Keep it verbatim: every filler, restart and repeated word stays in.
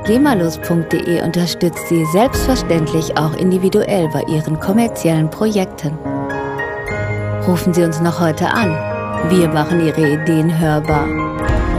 gemalus punkt de unterstützt Sie selbstverständlich auch individuell bei Ihren kommerziellen Projekten. Rufen Sie uns noch heute an. Wir machen Ihre Ideen hörbar.